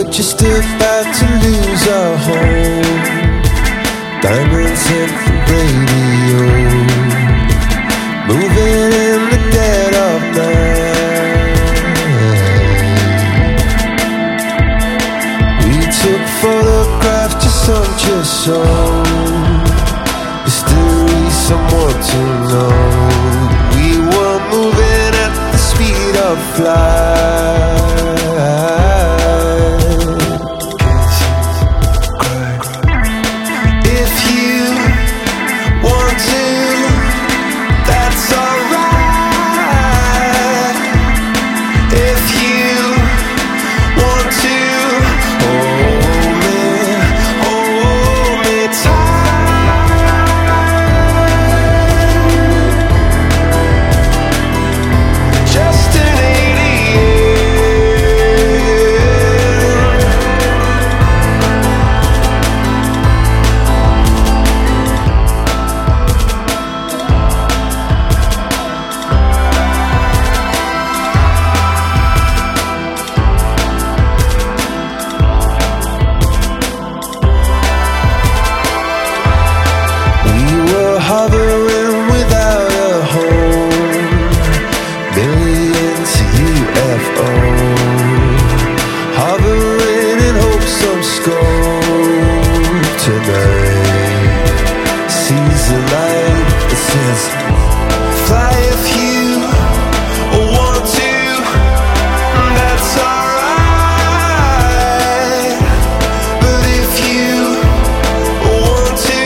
just about to lose our home. Diamonds hit the radio, moving in the dead of night. We took photographs just on your soul. History, someone to know. We were moving at the speed of light. Hovering without a home, millions UFO, hovering in hopes of scope tonight. Sees the light that says, fly if you want to, that's alright. But if you want to,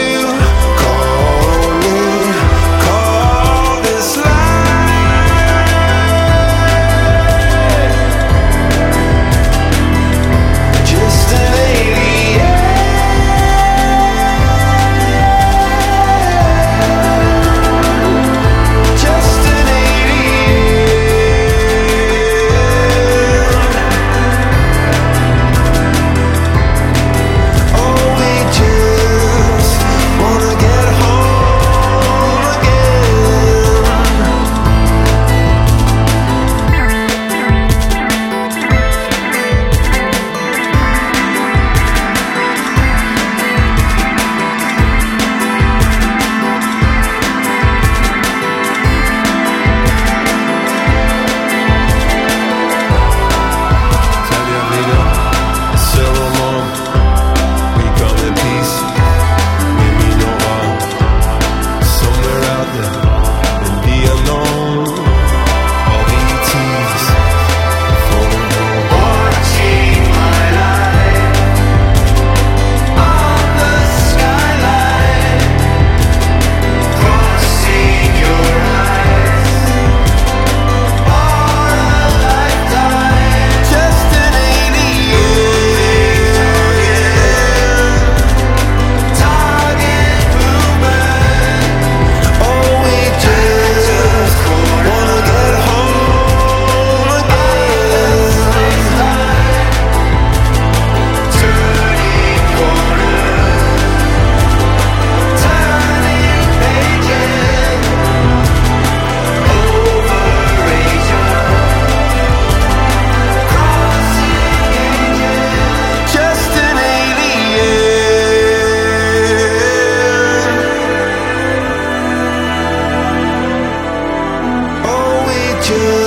just